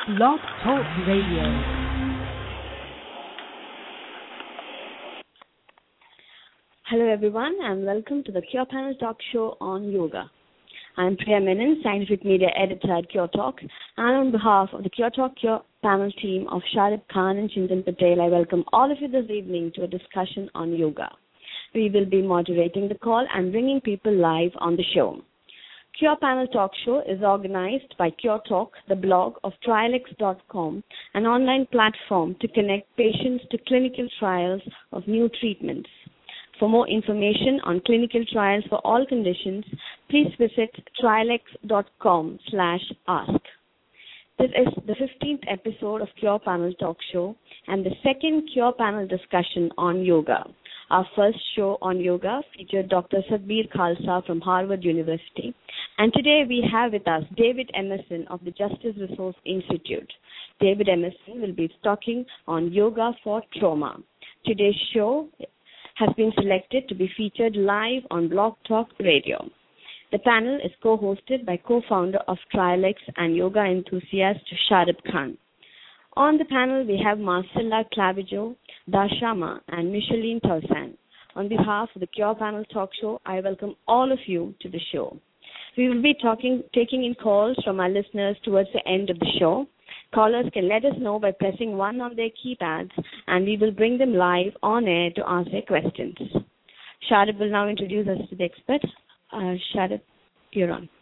Blog Talk Radio. Hello everyone and welcome to the Cure Panel Talk Show on Yoga. I'm Priya Menon, Scientific Media Editor at Cure Talk, and on behalf of the Cure Talk Cure Panel team of Sharib Khan and Chintan Patel, I welcome all of you this evening to a discussion on yoga. We will be moderating the call and bringing people live on the show. Cure Panel Talk Show is organized by Cure Talk, the blog of trialex.com, an online platform to connect patients to clinical trials of new treatments. For more information on clinical trials for all conditions, please visit trialex.com/ask. This is the 15th episode of Cure Panel Talk Show and the second Cure Panel discussion on yoga. Our first show on yoga featured Dr. Satbir Khalsa from Harvard University. And today we have with us David Emerson of the Justice Resource Institute. David Emerson will be talking on yoga for trauma. Today's show has been selected to be featured live on Blog Talk Radio. The panel is co-hosted by co-founder of Trialex and yoga enthusiast Sharib Khan. On the panel, we have Marcella Clavijo, Dashama, and Micheline Tausan. On behalf of the Cure Panel Talk Show, I welcome all of you to the show. We will be taking in calls from our listeners towards the end of the show. Callers can let us know by pressing 1 on their keypads, and we will bring them live on air to answer their questions. Sharib will now introduce us to the expert. Sharib, you're on.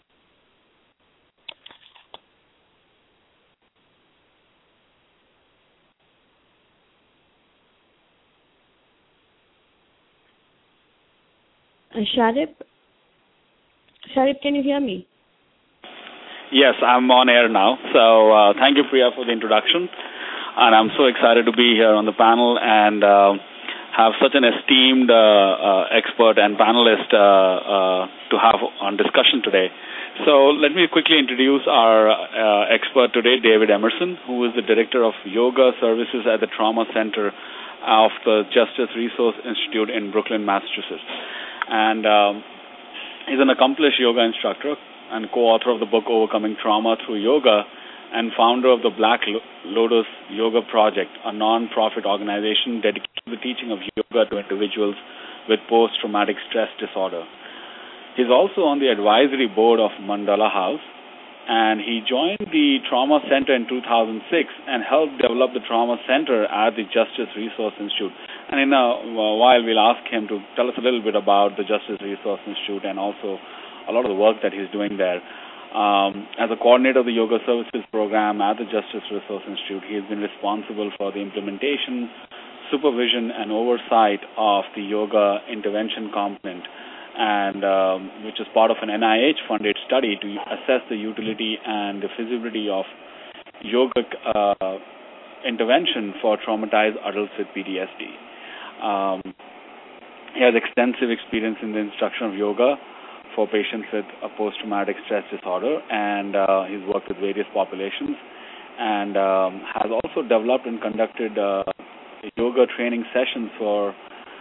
Sharib, can you hear me? Yes, I'm on air now. So thank you, Priya, for the introduction. And I'm so excited to be here on the panel and have such an esteemed expert and panelist to have on discussion today. So let me quickly introduce our expert today, David Emerson, who is the Director of Yoga Services at the Trauma Center of the Justice Resource Institute in Brooklyn, Massachusetts. And he's an accomplished yoga instructor and co-author of the book Overcoming Trauma Through Yoga and founder of the Black Lotus Yoga Project, a non-profit organization dedicated to the teaching of yoga to individuals with post-traumatic stress disorder. He's also on the advisory board of Mandala House, and he joined the Trauma Center in 2006 and helped develop the Trauma Center at the Justice Resource Institute. And in a while, we'll ask him to tell us a little bit about the Justice Resource Institute and also a lot of the work that he's doing there. As a coordinator of the Yoga Services Program at the Justice Resource Institute, he has been responsible for the implementation, supervision, and oversight of the yoga intervention component, and which is part of an NIH-funded study to assess the utility and the feasibility of yoga intervention for traumatized adults with PTSD. He has extensive experience in the instruction of yoga for patients with a post-traumatic stress disorder, and he's worked with various populations and has also developed and conducted yoga training sessions for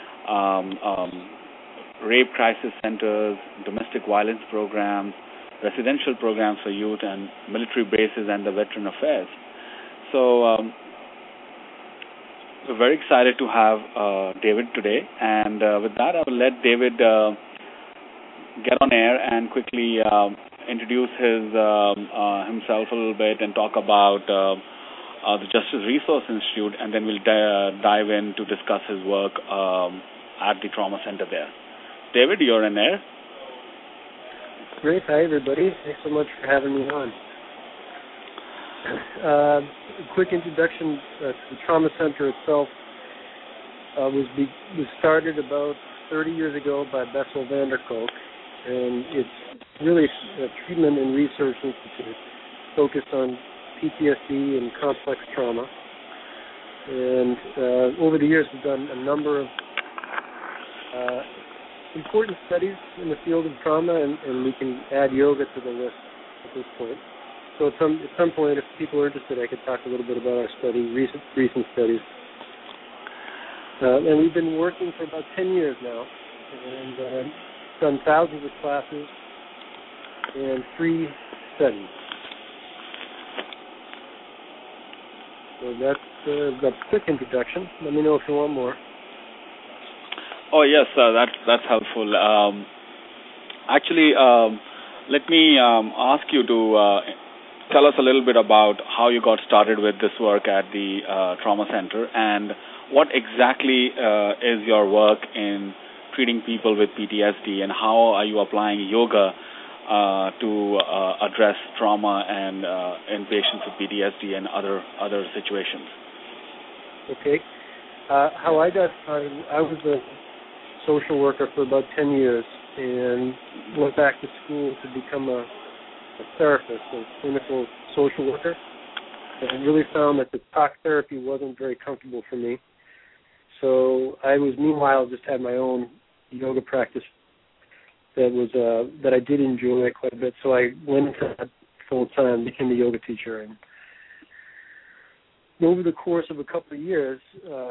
rape crisis centers, domestic violence programs, residential programs for youth, and military bases and the Veteran Affairs. So we're very excited to have David today, and with that, I will let David get on air and quickly introduce himself a little bit and talk about the Justice Resource Institute, and then we'll dive in to discuss his work at the Trauma Center there. David, you're in air. Great. Hi, everybody. Thanks so much for having me on. Quick introduction to the Trauma Center itself was started about 30 years ago by Bessel van der Kolk, and it's really a treatment and research institute focused on PTSD and complex trauma. And over the years, we've done a number of important studies in the field of trauma, and we can add yoga to the list at this point. So at some point, if people are interested, I could talk a little bit about our recent studies. And we've been working for about 10 years now, and done thousands of classes and 3 studies. So that's the quick introduction. Let me know if you want more. Oh, yes, that's helpful. Actually, let me ask you to tell us a little bit about how you got started with this work at the Trauma Center, and what exactly is your work in treating people with PTSD, and how are you applying yoga to address trauma and in patients with PTSD and other situations? Okay. How I got started, I was a social worker for about 10 years and went back to school to become a therapist, a clinical social worker. And I really found that the talk therapy wasn't very comfortable for me. So I was, meanwhile, just had my own yoga practice that I did enjoy quite a bit. So I went into that full time, became a yoga teacher, and over the course of a couple of years,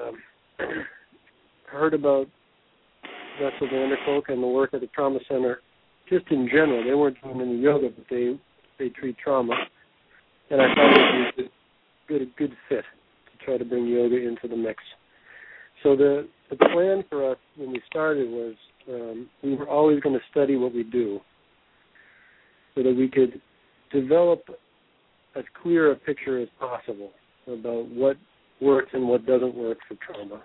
heard about Bessel van der Kolk and the work at the Trauma Center. Just in general, they weren't doing any yoga, but they treat trauma, and I thought it would be a good fit to try to bring yoga into the mix. So the plan for us when we started was we were always going to study what we do so that we could develop as clear a picture as possible about what works and what doesn't work for trauma.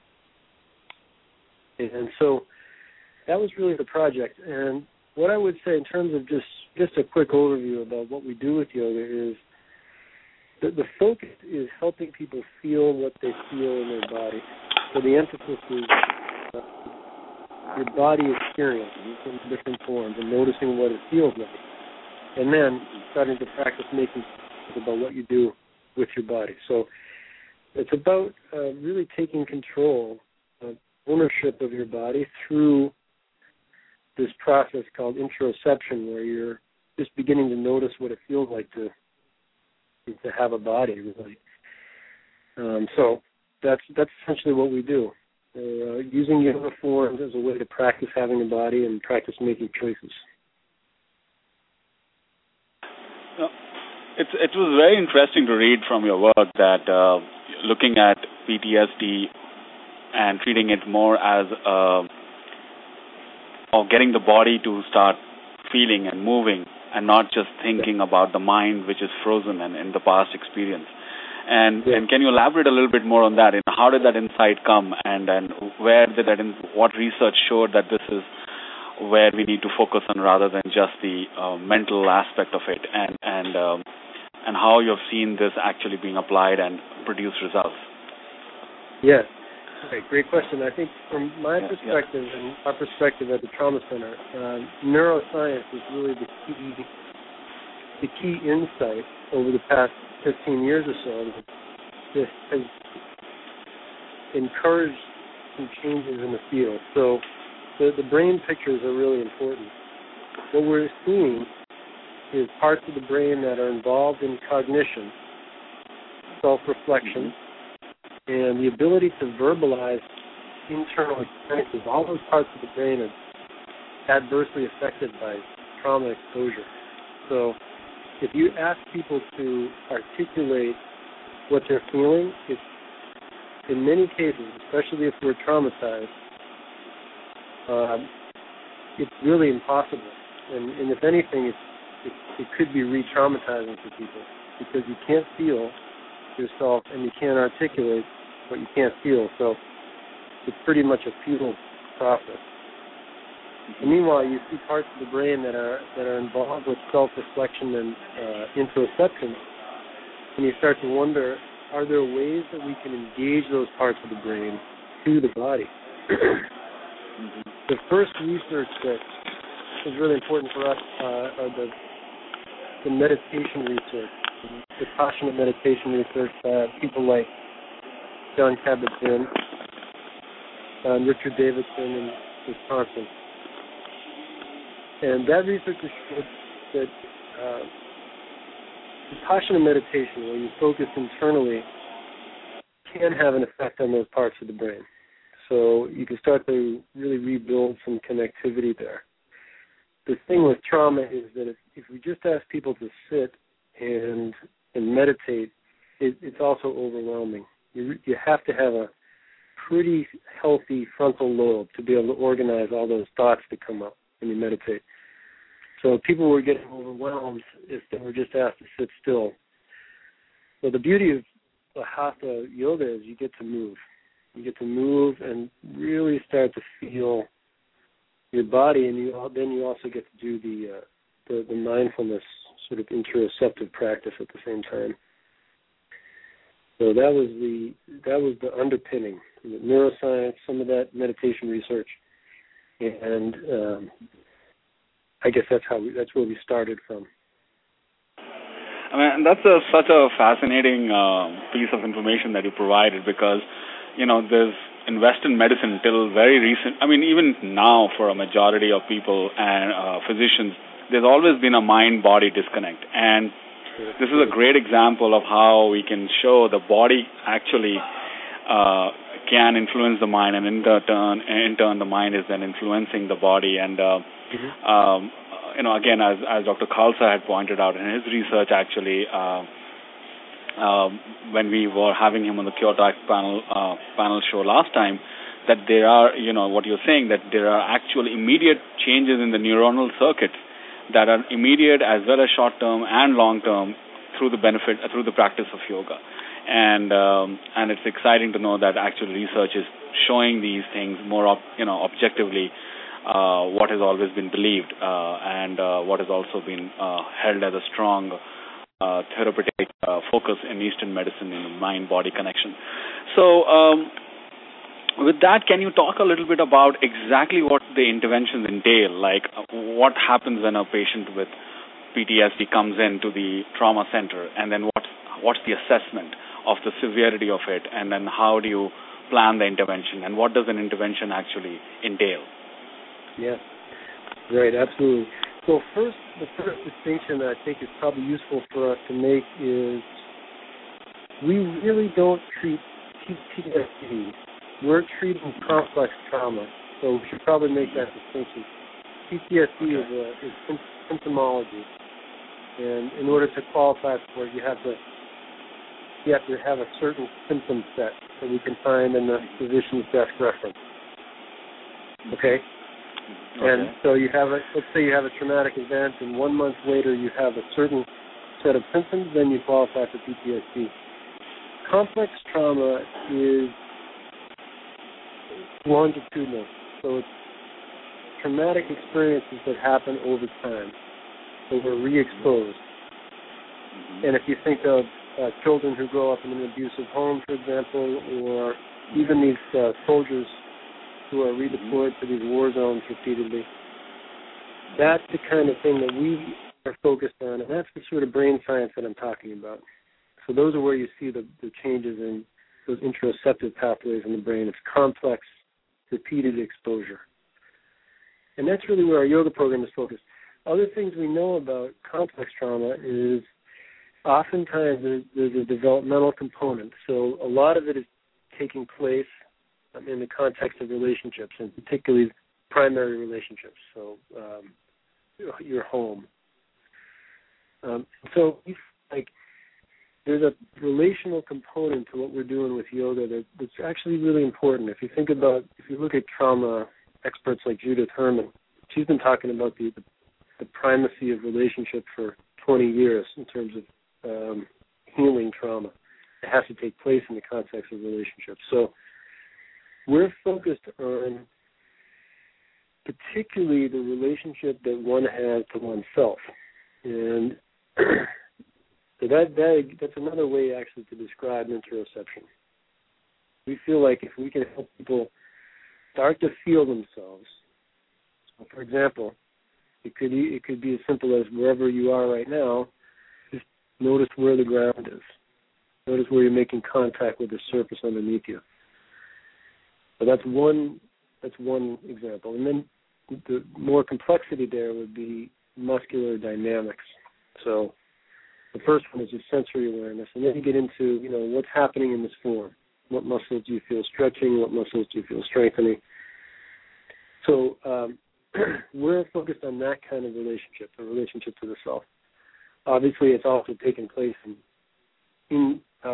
And so that was really the project. And what I would say in terms of just a quick overview about what we do with yoga is that the focus is helping people feel what they feel in their body. So the emphasis is your body experience in different forms and noticing what it feels like. And then starting to practice making decisions about what you do with your body. So it's about really taking control, ownership of your body through this process called interoception, where you're just beginning to notice what it feels like to have a body, really. So that's essentially what we do. Using yoga forms as a way to practice having a body and practice making choices. It was very interesting to read from your work that looking at PTSD and treating it more as of getting the body to start feeling and moving, and not just thinking about the mind, which is frozen and in the past experience. And can you elaborate a little bit more on that? And how did that insight come? And where did what research showed that this is where we need to focus on, rather than just the mental aspect of it? And how you've seen this actually being applied and produce results? Yes. Okay, great question. I think from my perspective and our perspective at the Trauma Center, neuroscience is really the key insight over the past 15 years or so that has encouraged some changes in the field. So the brain pictures are really important. What we're seeing is parts of the brain that are involved in cognition, self-reflection, and the ability to verbalize internal experiences. All those parts of the brain are adversely affected by trauma exposure. So if you ask people to articulate what they're feeling, it's, in many cases, especially if we're traumatized, it's really impossible. And if anything, it could be re-traumatizing for people, because you can't feel yourself and you can't articulate what you can't feel. So it's pretty much a futile process. And meanwhile, you see parts of the brain that are involved with self-reflection and interoception, and you start to wonder, are there ways that we can engage those parts of the brain to the body? The first research that is really important for us are the meditation research, the Vipassana meditation research by people like Jon Kabat-Zinn and Richard Davidson in Wisconsin. And that research has showed that Vipassana meditation, where you focus internally, can have an effect on those parts of the brain. So you can start to really rebuild some connectivity there. The thing with trauma is that if we just ask people to sit and meditate, it's also overwhelming. You have to have a pretty healthy frontal lobe to be able to organize all those thoughts that come up when you meditate. So people were getting overwhelmed if they were just asked to sit still. So the beauty of the Hatha yoga is you get to move. You get to move and really start to feel your body, and then you also get to do the mindfulness sort of interoceptive practice at the same time. So that was the underpinning, the neuroscience, some of that meditation research, and I guess that's where we started from. I mean, that's such a fascinating piece of information that you provided, because there's in Western medicine till very recent. I mean, even now for a majority of people and physicians, there's always been a mind-body disconnect, and this is a great example of how we can show the body actually can influence the mind, and in turn the mind is then influencing the body. And again, as Dr. Khalsa had pointed out in his research, actually, when we were having him on the Kyoto panel show last time, that there are, what you're saying, that there are actual immediate changes in the neuronal circuits that are immediate as well as short-term and long-term through the practice of yoga. And it's exciting to know that actual research is showing these things more objectively, what has always been believed and what has also been held as a strong therapeutic focus in Eastern medicine in the mind-body connection. So with that, can you talk a little bit about exactly what the interventions entail? Like what happens when a patient with PTSD comes into the trauma center, and then what's the assessment of the severity of it, and then how do you plan the intervention, and what does an intervention actually entail? Yeah, right, absolutely. So the first distinction that I think is probably useful for us to make is we really don't treat PTSD. We're treating complex trauma, so we should probably make that distinction. PTSD is symptomology, and in order to qualify for it, you have to have a certain symptom set that we can find in the physician's desk reference. Okay? And so let's say you have a traumatic event, and 1 month later you have a certain set of symptoms, then you qualify for PTSD. Complex trauma is longitudinal, so it's traumatic experiences that happen over time, so we're re-exposed. And if you think of children who grow up in an abusive home, for example, or even these soldiers who are redeployed to these war zones repeatedly, that's the kind of thing that we are focused on, and that's the sort of brain science that I'm talking about. So those are where you see the changes in those interoceptive pathways in the brain. It's complex, repeated exposure. And that's really where our yoga program is focused. Other things we know about complex trauma is oftentimes there's a developmental component. So a lot of it is taking place in the context of relationships, and particularly primary relationships, so your home. So there's a relational component to what we're doing with yoga that's actually really important. If you look at trauma experts like Judith Herman, she's been talking about the primacy of relationship for 20 years in terms of healing trauma. It has to take place in the context of relationships. So we're focused on particularly the relationship that one has to oneself. And so that's another way actually to describe interoception. We feel like if we can help people start to feel themselves, so for example, it could be as simple as wherever you are right now, just notice where the ground is. Notice where you're making contact with the surface underneath you. So that's one example. And then the more complexity there would be muscular dynamics. So the first one is just sensory awareness, and then you get into, what's happening in this form. What muscles do you feel stretching? What muscles do you feel strengthening? So we're focused on that kind of relationship, the relationship to the self. Obviously, it's also taking place in our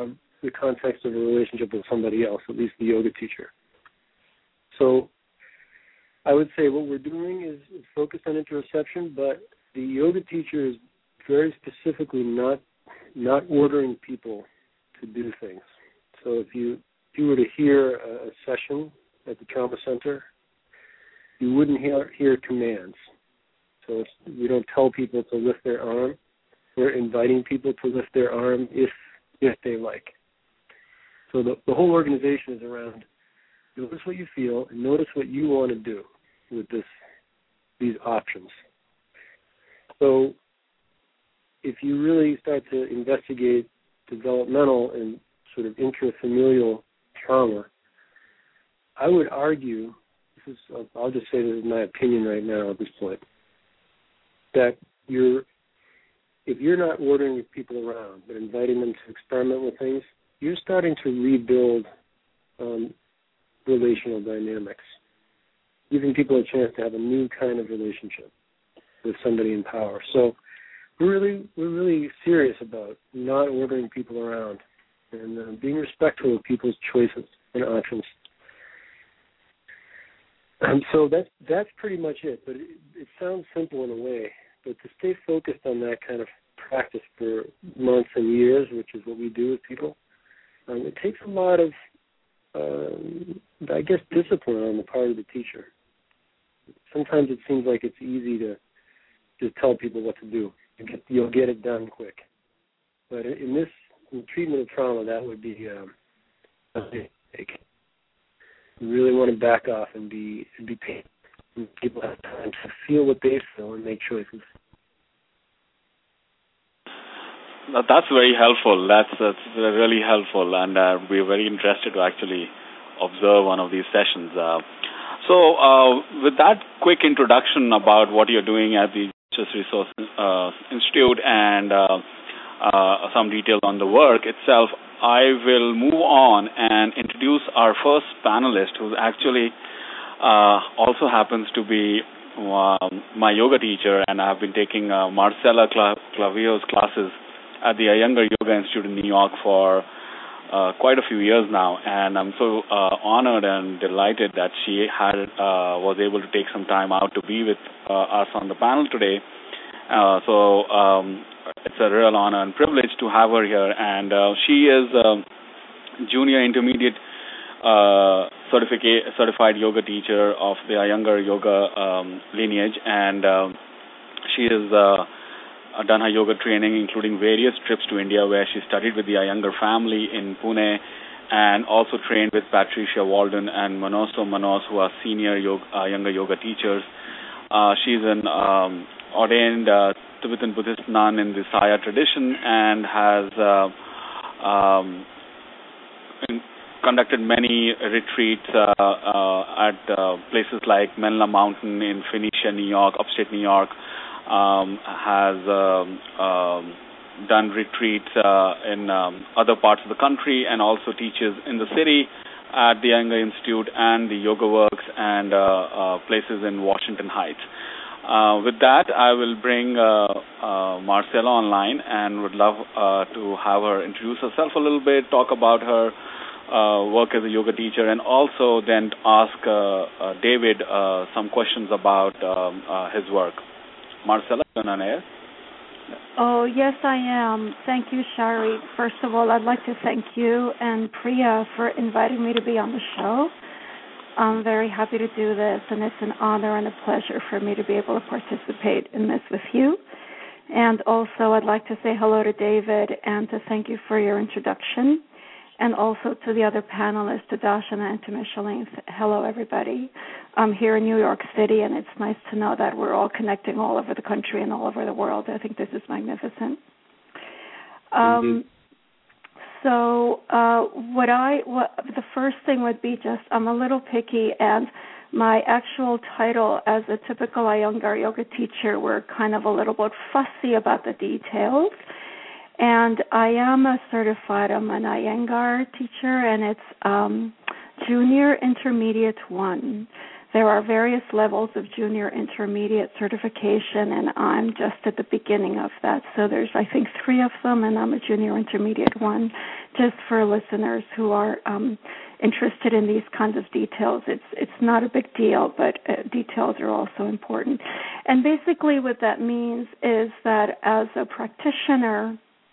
the context of a relationship with somebody else, at least the yoga teacher. So I would say what we're doing is focused on interoception, but the yoga teacher is very specifically not ordering people to do things. So if you were to hear a session at the trauma center, you wouldn't hear commands. So we don't tell people to lift their arm. We're inviting people to lift their arm if they like. So the whole organization is around notice what you feel and notice what you want to do with these options. So if you really start to investigate developmental and sort of intrafamilial trauma, I would argue, I'll just say this is my opinion right now at this point, that if you're not ordering people around but inviting them to experiment with things, you're starting to rebuild relational dynamics, giving people a chance to have a new kind of relationship with somebody in power. So we're really serious about not ordering people around and being respectful of people's choices and options. So that's pretty much it. But it sounds simple in a way, but to stay focused on that kind of practice for months and years, which is what we do with people, it takes a lot of, discipline on the part of the teacher. Sometimes it seems like it's easy to just tell people what to do. You'll get it done quick. But in treatment of trauma, that would be a mistake. You really want to back off and be patient. People have time to feel what they feel and make choices. That's very helpful. That's really helpful, and we're very interested to actually observe one of these sessions. So with that quick introduction about what you're doing at the Justice Resource Institute and some details on the work itself, I will move on and introduce our first panelist, who actually also happens to be my yoga teacher, and I've been taking Marcella Clavijo's classes at the Iyengar Yoga Institute in New York for quite a few years now, and I'm so honored and delighted that she was able to take some time out to be with us on the panel today. So it's a real honor and privilege to have her here, and she is junior intermediate certified yoga teacher of the Iyengar Yoga lineage, and she is done her yoga training, including various trips to India where she studied with the Iyengar family in Pune, and also trained with Patricia Walden and Manoso Manos, who are senior Iyengar yoga teachers. She's an ordained Tibetan Buddhist nun in the Saya tradition, and has conducted many retreats at places like Menla Mountain in Phoenicia, New York, upstate New York. Has done retreats in other parts of the country, and also teaches in the city at the Iyengar Institute and the Yoga Works and places in Washington Heights. With that, I will bring Marcella online, and would love to have her introduce herself a little bit, talk about her work as a yoga teacher, and also then ask David some questions about his work. Marcella, you're on air. Oh, yes, I am. Thank you, Shari. First of all, I'd like to thank you and Priya for inviting me to be on the show. I'm very happy to do this, and it's an honor and a pleasure for me to be able to participate in this with you. And also, I'd like to say hello to David and to thank you for your introduction, and also to the other panelists, to Darshana and to Micheline. Hello, everybody. I'm here in New York City, and it's nice to know that we're all connecting all over the country and all over the world. I think this is magnificent. So the first thing would be just, I'm a little picky, and my actual title as a typical Iyengar yoga teacher, we're kind of a little bit fussy about the details. And I am I'm an Iyengar teacher, and it's Junior Intermediate 1. There are various levels of Junior Intermediate certification, and I'm just at the beginning of that. So there's, I think, 3 of them, and I'm a Junior Intermediate 1 just for listeners who are interested in these kinds of details. It's not a big deal, but details are also important. And basically what that means is that as a practitioner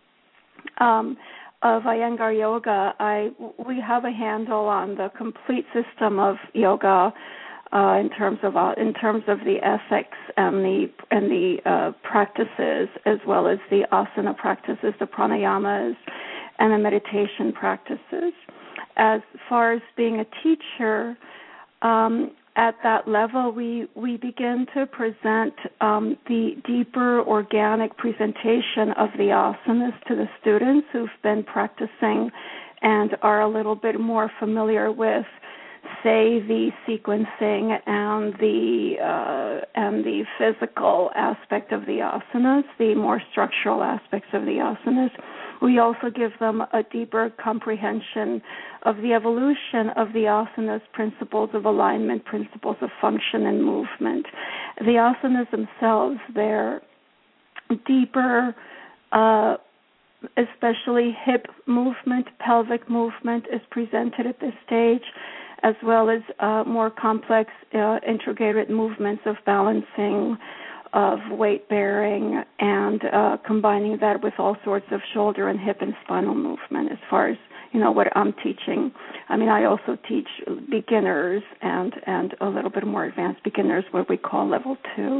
of Iyengar yoga, we have a handle on the complete system of yoga in terms of the ethics and the practices, as well as the asana practices, the pranayamas, and the meditation practices. As far as being a teacher, at that level, we begin to present the deeper organic presentation of the asanas to the students who've been practicing and are a little bit more familiar with, say, the sequencing and the physical aspect of the asanas, the more structural aspects of the asanas. We also give them a deeper comprehension of the evolution of the asanas, principles of alignment, principles of function and movement. The asanas themselves, they're deeper, especially hip movement, pelvic movement is presented at this stage, as well as more complex integrated movements of balancing, of weight bearing, and combining that with all sorts of shoulder and hip and spinal movement as far as, what I'm teaching. I mean, I also teach beginners and a little bit more advanced beginners, what we call level 2.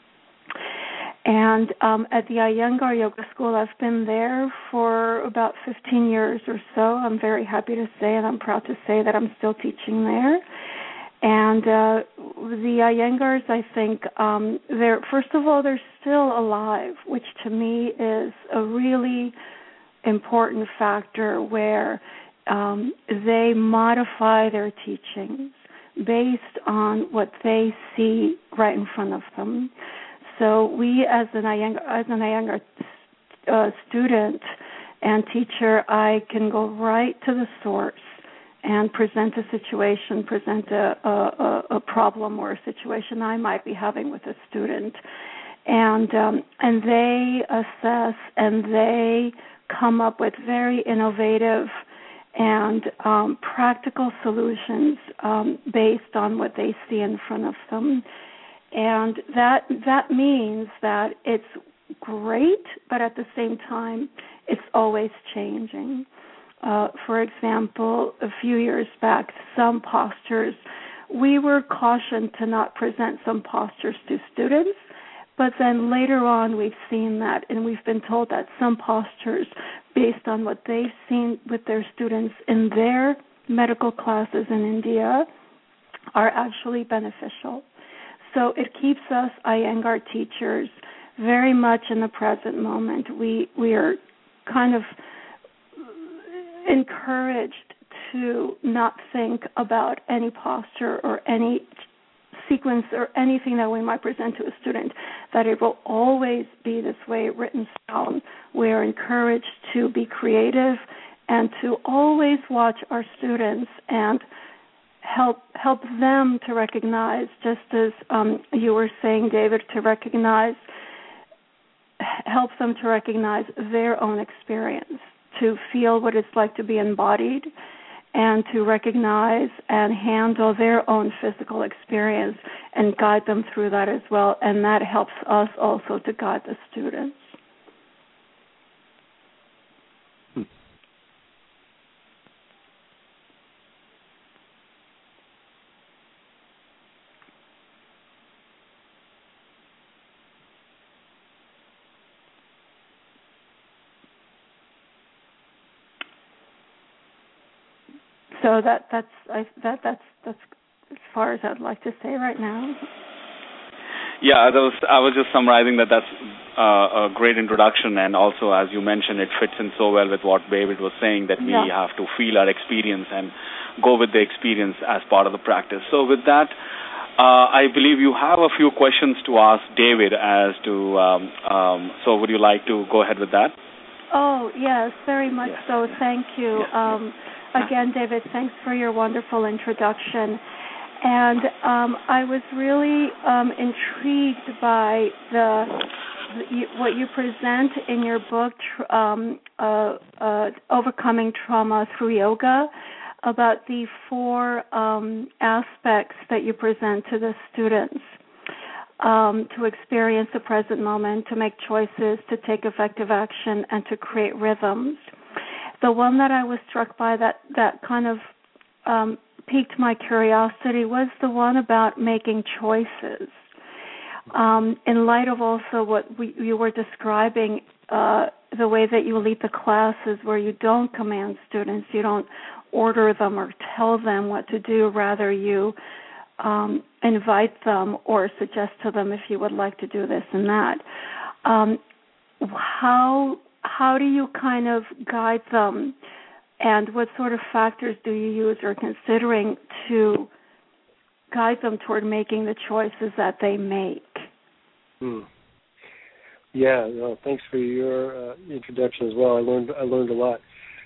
And at the Iyengar Yoga School, I've been there for about 15 years or so. I'm very happy to say, and I'm proud to say that I'm still teaching there. And the Iyengars, I think, first of all, they're still alive, which to me is a really important factor where they modify their teachings based on what they see right in front of them. So we, as an Iyengar student and teacher, I can go right to the source and present a situation, present a problem or a situation I might be having with a student, and they assess and they come up with very innovative and practical solutions based on what they see in front of them. And that means that it's great, but at the same time, it's always changing. For example, a few years back, some postures, we were cautioned to not present some postures to students, but then later on we've seen that, and we've been told that some postures, based on what they've seen with their students in their medical classes in India, are actually beneficial. So it keeps us Iyengar teachers very much in the present moment. We are kind of encouraged to not think about any posture or any sequence or anything that we might present to a student, that it will always be this way written down. We are encouraged to be creative and to always watch our students and help them to recognize, just as you were saying, David, help them to recognize their own experience, to feel what it's like to be embodied, and to recognize and handle their own physical experience and guide them through that as well. And that helps us also to guide the students. So that's as far as I'd like to say right now. Yeah, I was just summarizing that's a great introduction, and also, as you mentioned, it fits in so well with what David was saying, that we have to feel our experience and go with the experience as part of the practice. So with that, I believe you have a few questions to ask David as to, so would you like to go ahead with that? Oh, yes, very much so. Thank you. Again, David, thanks for your wonderful introduction. And I was really intrigued by what you present in your book, overcoming trauma through yoga, about the 4 aspects that you present to the students. To experience the present moment, to make choices, to take effective action, and to create rhythms. The one that I was struck by that kind of piqued my curiosity was the one about making choices. In light of also what you were describing, the way that you lead the classes where you don't command students, you don't order them or tell them what to do, rather you invite them or suggest to them if you would like to do this and that. How do you kind of guide them, and what sort of factors do you use or considering to guide them toward making the choices that they make? Yeah, well, thanks for your introduction as well. I learned a lot.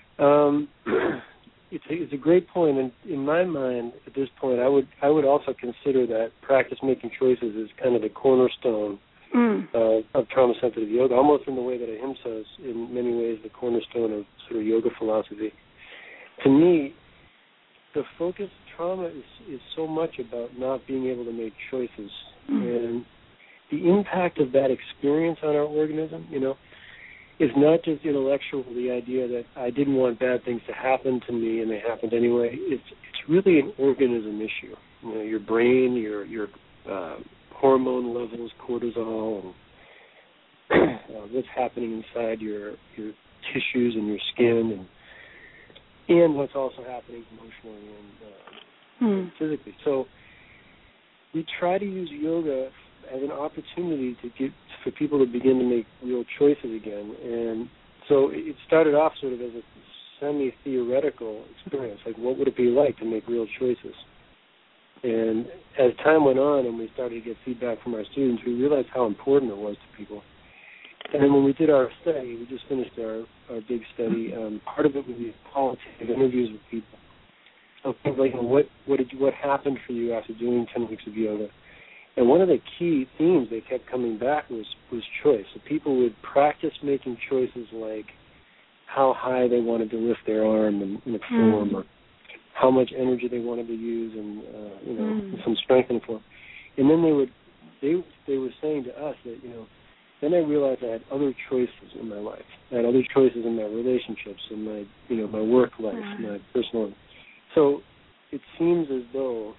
It's a great point, and in my mind, at this point, I would also consider that practice making choices is kind of the cornerstone of trauma-sensitive yoga, almost in the way that Ahimsa is, in many ways, the cornerstone of sort of yoga philosophy. To me, the focus of trauma is so much about not being able to make choices, and the impact of that experience on our organism, is not just intellectual, the idea that I didn't want bad things to happen to me and they happened anyway. It's really an organism issue. Your brain, your hormone levels, cortisol, and what's happening inside your tissues and your skin, and what's also happening emotionally and physically. So we try to use yoga as an opportunity for people to begin to make real choices again. And so it started off sort of as a semi-theoretical experience, like what would it be like to make real choices? And as time went on and we started to get feedback from our students, we realized how important it was to people. And then when we did our study, we just finished our big study, part of it would be qualitative interviews with people. So things like, what happened for you after doing 10 weeks of yoga? And one of the key themes they kept coming back was choice. So people would practice making choices like how high they wanted to lift their arm in a form, or how much energy they wanted to use, and some strength in form. And then they were saying to us that then I realized I had other choices in my life. I had other choices in my relationships, in my my work life, my personal life. So it seems as though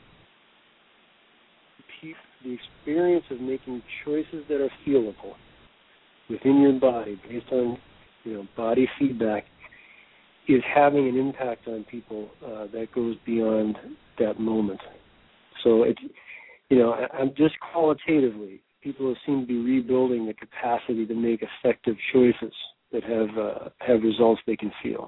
the experience of making choices that are feelable within your body based on body feedback is having an impact on people that goes beyond that moment. So it's I'm just qualitatively, people seem to be rebuilding the capacity to make effective choices that have results they can feel.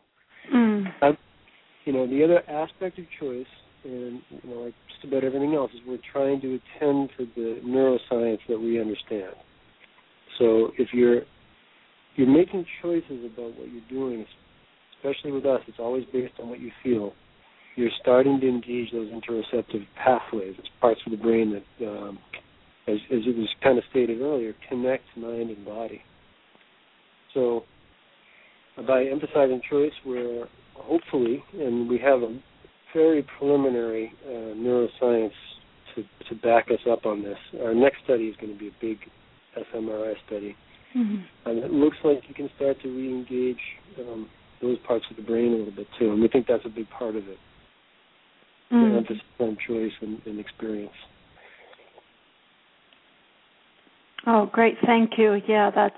The other aspect of choice, and like just about everything else, is we're trying to attend to the neuroscience that we understand. So if you're making choices about what you're doing, especially with us, it's always based on what you feel. You're starting to engage those interoceptive pathways. It's parts of the brain that, as it was kind of stated earlier, connect mind and body. So by emphasizing choice, we're hopefully, and we have a very preliminary neuroscience to back us up on this. Our next study is going to be a big fMRI study. And it looks like you can start to re-engage those parts of the brain a little bit too, and we think that's a big part of it. The emphasis on choice and experience. Oh, great! Thank you. Yeah, that's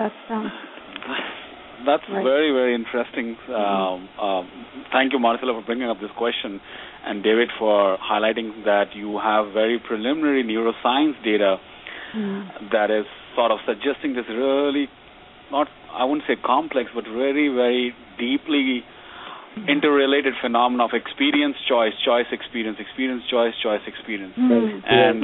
right. Very, very interesting. Thank you, Marcella, for bringing up this question, and David for highlighting that you have very preliminary neuroscience data that is sort of suggesting this really, not, I wouldn't say complex, but very, very deeply interrelated phenomena of experience, choice, experience, choice, experience. And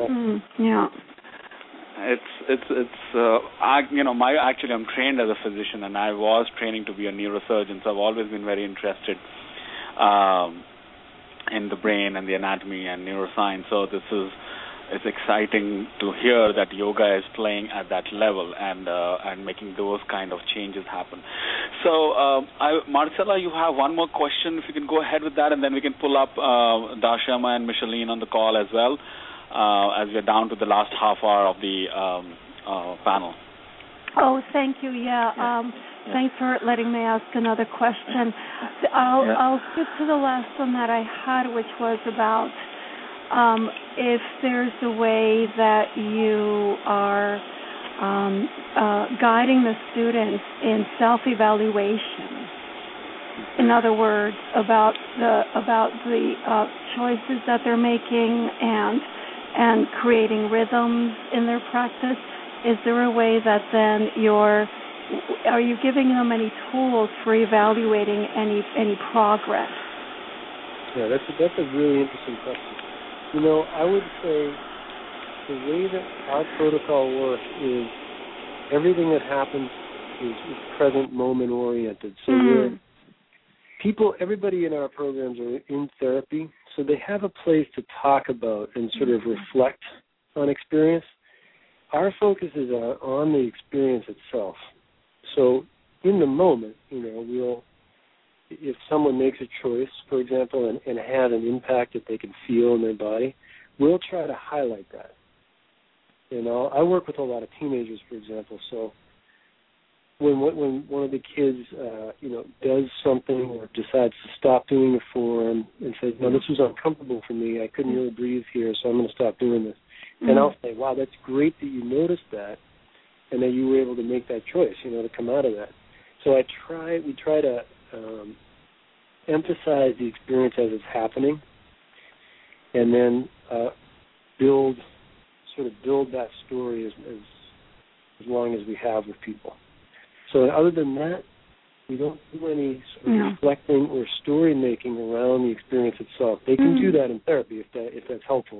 I'm trained as a physician, and I was training to be a neurosurgeon, so I've always been very interested in the brain and the anatomy and neuroscience. So this is it's exciting to hear that yoga is playing at that level and making those kind of changes happen. So, Marcella, you have one more question. If you can go ahead with that, and then we can pull up Dashama and Micheline on the call as well, as we're down to the last half hour of the panel. Oh, thank you. Yeah. Thanks for letting me ask another question. I'll skip to the last one that I had, which was about if there's a way that you are guiding the students in self-evaluation. In other words, about the choices that they're making and creating rhythms in their practice. Is there a way that then are you giving them any tools for evaluating any progress? Yeah, that's a really interesting question. You know, I would say the way that our protocol works is everything that happens is present moment oriented. So everybody in our programs are in therapy, so they have a place to talk about and sort of reflect on experience. Our focus is on the experience itself. So in the moment, you know, if someone makes a choice, for example, and has an impact that they can feel in their body, we'll try to highlight that. You know, I work with a lot of teenagers, for example, so when one of the kids, does something or decides to stop doing a form and says, no, this was uncomfortable for me, I couldn't really breathe here, so I'm going to stop doing this. And I'll say, wow, that's great that you noticed that and that you were able to make that choice, to come out of that. So we try to emphasize the experience as it's happening and then build that story as long as we have with people. So other than that, we don't do any sort of reflecting or story making around the experience itself. They can do that in therapy if that's helpful,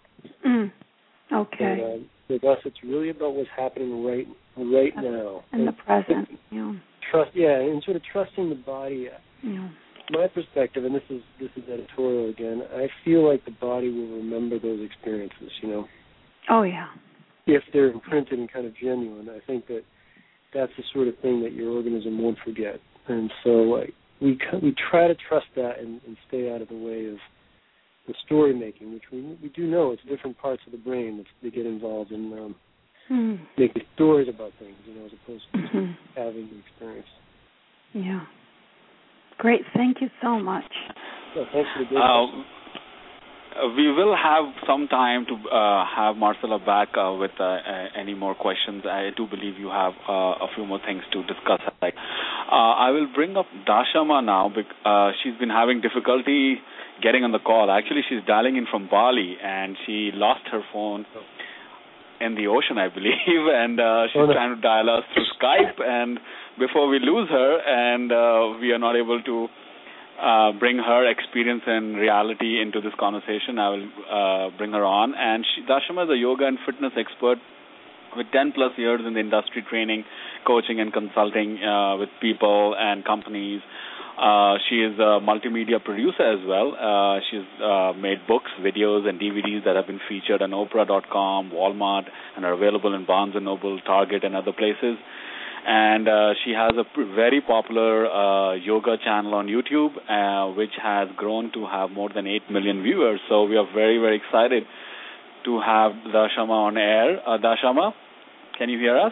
Okay. But with us, it's really about what's happening right now. In the present. And sort of trusting the body. My perspective, and this is editorial again, I feel like the body will remember those experiences, Oh, yeah. If they're imprinted and kind of genuine, I think that's the sort of thing that your organism won't forget. And so we try to trust that and stay out of the way of the story making, which we do know it's different parts of the brain that get involved in making stories about things, as opposed to having the experience. Yeah. Great. Thank you so much. Well, thanks for the great question. We will have some time to have Marcella back with any more questions. I do believe you have a few more things to discuss. I will bring up Dashama now because she's been having difficulty getting on the call. Actually, she's dialing in from Bali, and she lost her phone in the ocean, I believe, and she's trying to dial us through Skype. And before we lose her, and we are not able to bring her experience and reality into this conversation, I will bring her on. And Dashama is a yoga and fitness expert with 10 plus years in the industry, training, coaching, and consulting with people and companies. She is a multimedia producer as well. She's made books, videos, and DVDs that have been featured on Oprah.com, Walmart, and are available in Barnes & Noble, Target, and other places. And she has a very popular yoga channel on YouTube, which has grown to have more than 8 million viewers. So we are very, very excited to have Dashama on air. Dashama, can you hear us?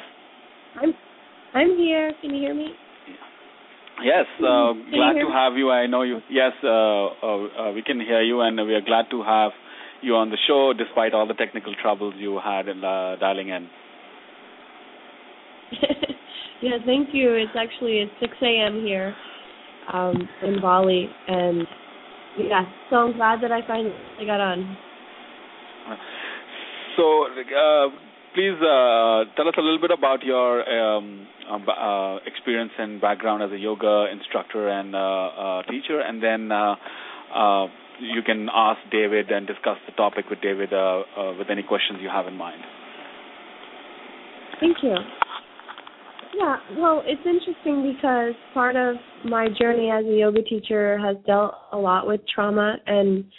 I'm here. Can you hear me? Yes, glad to have you. I know you. Yes, we can hear you, and we are glad to have you on the show despite all the technical troubles you had in dialing in. Yeah, thank you. It's 6 a.m. here in Bali, and so I'm glad that I finally got on. So, please tell us a little bit about your experience and background as a yoga instructor and teacher, and then you can ask David and discuss the topic with David with any questions you have in mind. Thank you. Yeah, well, it's interesting because part of my journey as a yoga teacher has dealt a lot with trauma, and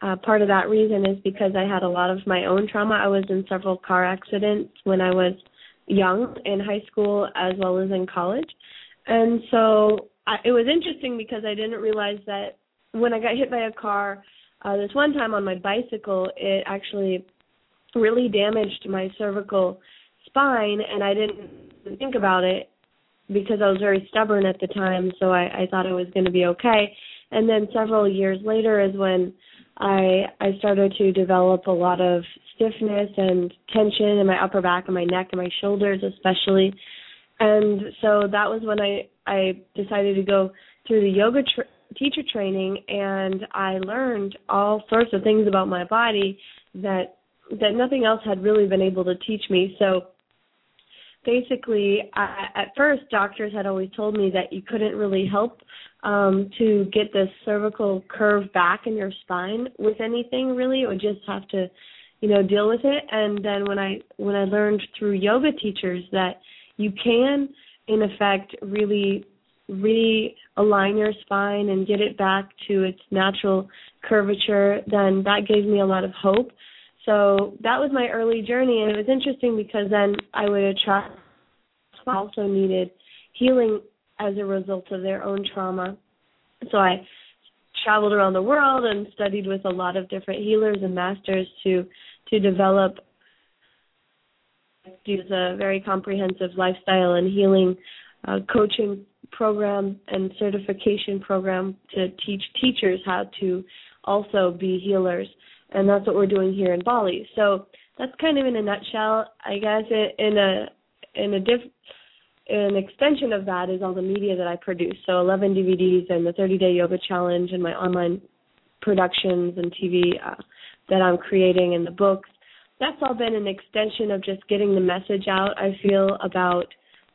part of that reason is because I had a lot of my own trauma. I was in several car accidents when I was young, in high school as well as in college. And so it was interesting because I didn't realize that when I got hit by a car this one time on my bicycle, it actually really damaged my cervical spine, and I didn't think about it because I was very stubborn at the time, so I thought it was going to be okay. And then several years later is when I started to develop a lot of stiffness and tension in my upper back and my neck and my shoulders especially. And so that was when I decided to go through the yoga teacher training, and I learned all sorts of things about my body that nothing else had really been able to teach me. So basically, at first, doctors had always told me that you couldn't really help to get the cervical curve back in your spine with anything, really. It would just have to, deal with it. And then when I learned through yoga teachers that you can, in effect, really realign your spine and get it back to its natural curvature, then that gave me a lot of hope. So that was my early journey, and it was interesting because then I would attract people who also needed healing as a result of their own trauma. So I traveled around the world and studied with a lot of different healers and masters to develop a very comprehensive lifestyle and healing coaching program and certification program to teach teachers how to also be healers. And that's what we're doing here in Bali. So that's kind of in a nutshell. I guess an extension of that is all the media that I produce. So 11 DVDs and the 30-day yoga challenge and my online productions and TV that I'm creating and the books. That's all been an extension of just getting the message out, I feel, about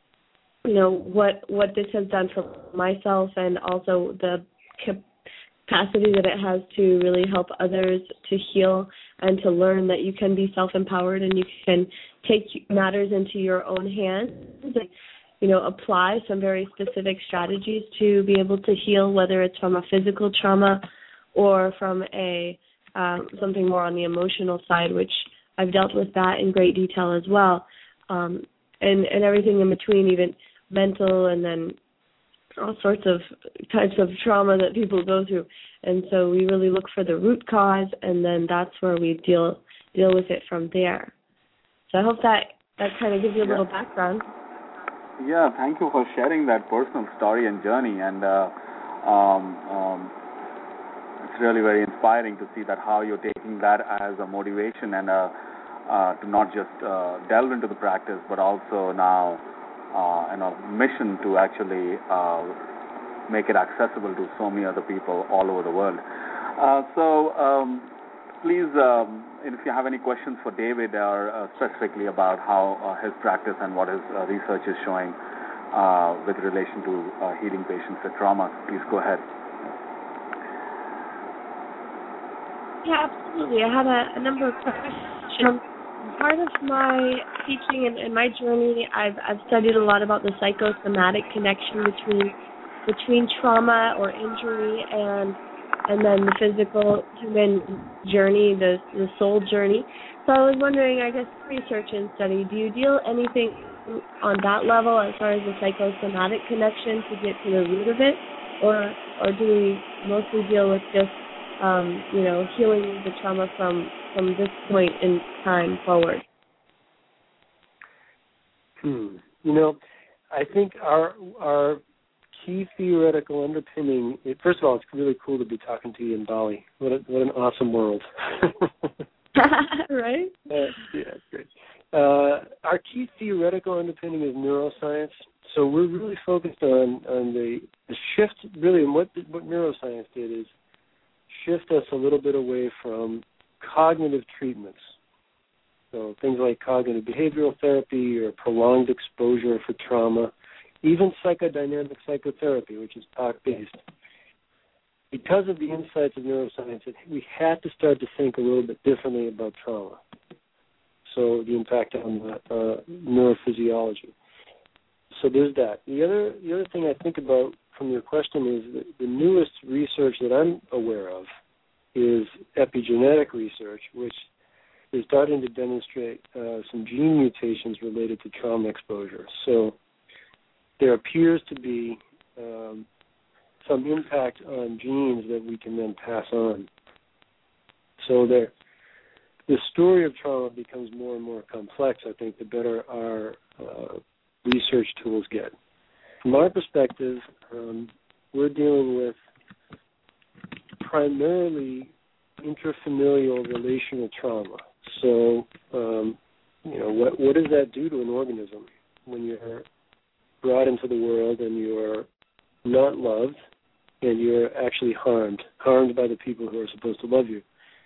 what this has done for myself, and also the capacity that it has to really help others to heal and to learn that you can be self-empowered and you can take matters into your own hands and, apply some very specific strategies to be able to heal, whether it's from a physical trauma or from something more on the emotional side, which I've dealt with that in great detail as well, and everything in between, even mental and then all sorts of types of trauma that people go through. And so we really look for the root cause, and then that's where we deal with it from there. So I hope that kind of gives you a little background. Yeah, thank you for sharing that personal story and journey. And it's really very inspiring to see that how you're taking that as a motivation and to not just delve into the practice, but also now mission to actually make it accessible to so many other people all over the world. Please, if you have any questions for David, or specifically about how his practice and what his research is showing with relation to healing patients with trauma, please go ahead. Yeah, absolutely. I had a number of questions. Part of my teaching and my journey, I've studied a lot about the psychosomatic connection between trauma or injury and then the physical human journey, the soul journey. So I was wondering, I guess, research and study, do you deal anything on that level as far as the psychosomatic connection to get to the root of it, or do we mostly deal with just healing the trauma from this point in time forward? I think our key theoretical underpinning, first of all, it's really cool to be talking to you in Bali. What an awesome world. Right? Yeah, great. Our key theoretical underpinning is neuroscience. So we're really focused on the shift, really, and what neuroscience did is shift us a little bit away from cognitive treatments. So things like cognitive behavioral therapy or prolonged exposure for trauma, even psychodynamic psychotherapy, which is talk-based. Because of the insights of neuroscience, we had to start to think a little bit differently about trauma. So the impact on neurophysiology. So there's that. The other thing I think about from your question is that the newest research that I'm aware of is epigenetic research, which is starting to demonstrate some gene mutations related to trauma exposure. So there appears to be some impact on genes that we can then pass on. So the story of trauma becomes more and more complex, I think, the better our research tools get. From our perspective, we're dealing with primarily intrafamilial relational trauma. So, what does that do to an organism when you're brought into the world and you're not loved and you're actually harmed by the people who are supposed to love you?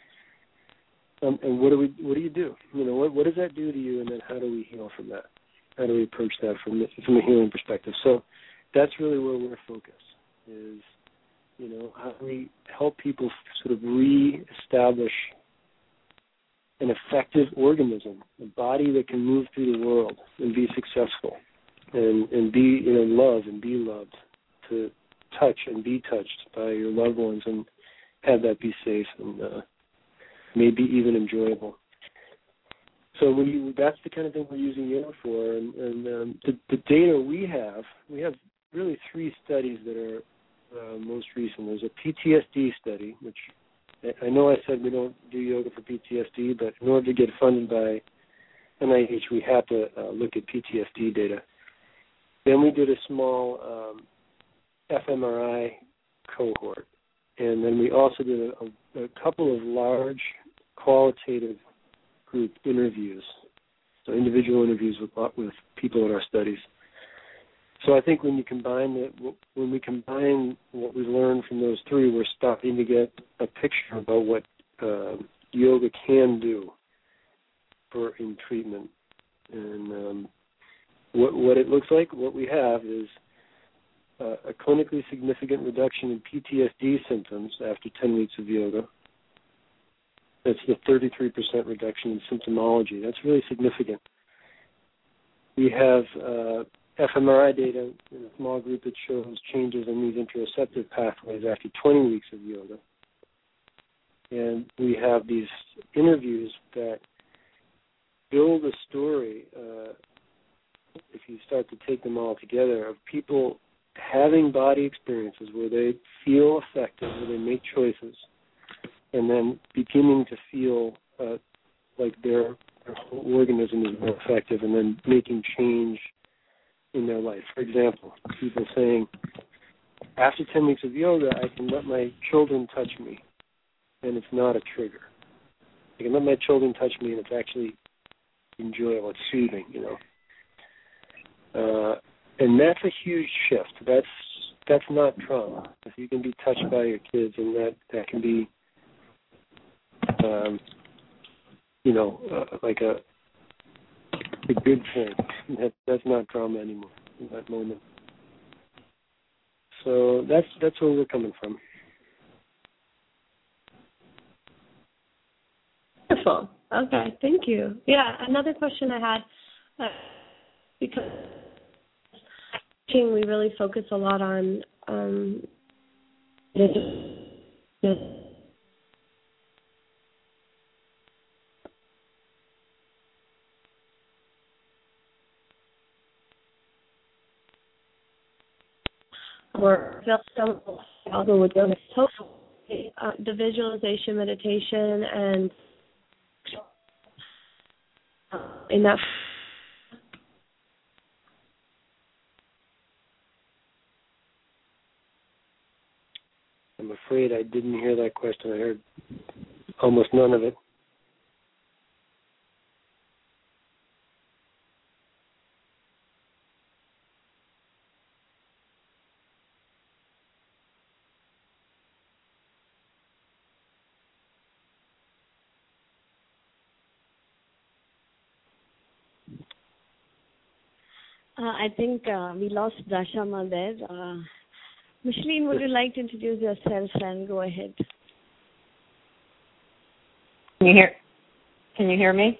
And what do you do? What does that do to you, and then how do we heal from that? How do we approach that from a healing perspective? So that's really where we're focused, is, how do we help people sort of reestablish an effective organism, a body that can move through the world and be successful and be love and be loved, to touch and be touched by your loved ones and have that be safe and maybe even enjoyable. So that's the kind of thing we're using yoga for. And the data we have really 3 studies that are most recent. There's a PTSD study, which I know I said we don't do yoga for PTSD, but in order to get funded by NIH, we have to look at PTSD data. Then we did a small fMRI cohort. And then we also did a couple of large qualitative group interviews, so individual interviews with people in our studies. So I think when we combine what we learned from those 3, we're starting to get a picture about what yoga can do in treatment. And what it looks like, what we have is a clinically significant reduction in PTSD symptoms after 10 weeks of yoga. That's the 33% reduction in symptomology. That's really significant. We have fMRI data in a small group that shows changes in these interoceptive pathways after 20 weeks of yoga. And we have these interviews that build a story, if you start to take them all together, of people having body experiences where they feel effective, where they make choices, and then beginning to feel like their whole organism is more effective, and then making change in their life. For example, people saying, after 10 weeks of yoga, I can let my children touch me, and it's not a trigger. I can let my children touch me, and it's actually enjoyable. It's soothing, and that's a huge shift. That's not trauma. If you can be touched by your kids, and that can be, like a good thing. That's not trauma anymore in that moment. So that's where we're coming from. Wonderful. Okay, thank you. Yeah, another question I had, because we really focus a lot on or with the visualization, meditation, and in that. I'm afraid I didn't hear that question. I heard almost none of it. I think we lost Dashama there. Micheline, would you like to introduce yourself and go ahead? Can you hear me?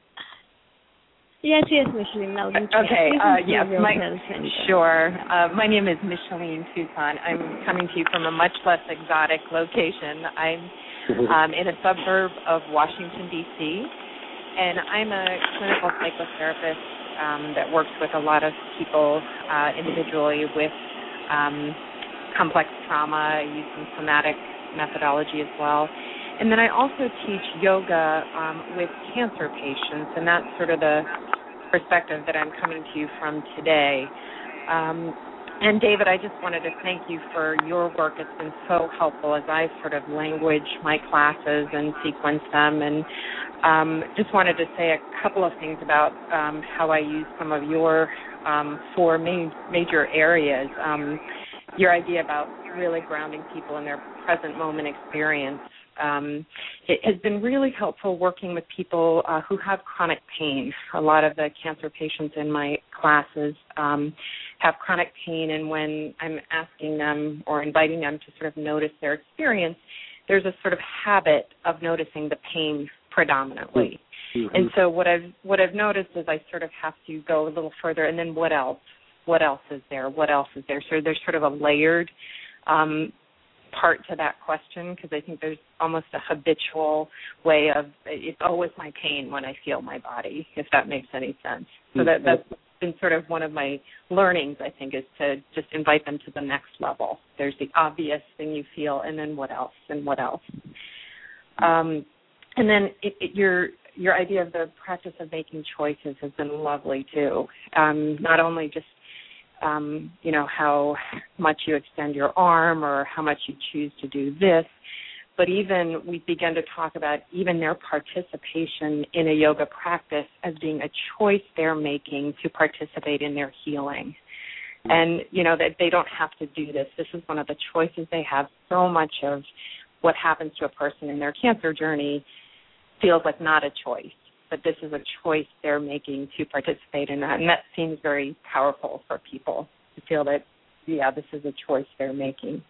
Yes, Micheline. Loud and clear. Okay. Yes. Sure. My name is Micheline Toussaint. I'm coming to you from a much less exotic location. I'm in a suburb of Washington, D.C., and I'm a clinical psychotherapist that works with a lot of people individually with complex trauma. I use some somatic methodology as well. And then I also teach yoga with cancer patients, and that's sort of the perspective that I'm coming to you from today. And David, I just wanted to thank you for your work. It's been so helpful as I sort of language my classes and sequence them. And just wanted to say a couple of things about how I use some of your 4 major areas. Your idea about really grounding people in their present moment experience. It has been really helpful working with people who have chronic pain. A lot of the cancer patients in my classes have chronic pain, and when I'm asking them or inviting them to sort of notice their experience, there's a sort of habit of noticing the pain predominantly. Mm-hmm. And so what I've noticed is I sort of have to go a little further, and then what else? What else is there? What else is there? So there's sort of a layered part to that question, because I think there's almost a habitual way of, it's always my pain when I feel my body, if that makes any sense. So that's been sort of one of my learnings, I think, is to just invite them to the next level. There's the obvious thing you feel, and then what else, and what else. And then your idea of the practice of making choices has been lovely, too. Not only just how much you extend your arm or how much you choose to do this, but even we began to talk about even their participation in a yoga practice as being a choice they're making to participate in their healing. And, that they don't have to do this. This is one of the choices they have. So much of what happens to a person in their cancer journey feels like not a choice, but this is a choice they're making to participate in that. And that seems very powerful for people to feel that, this is a choice they're making.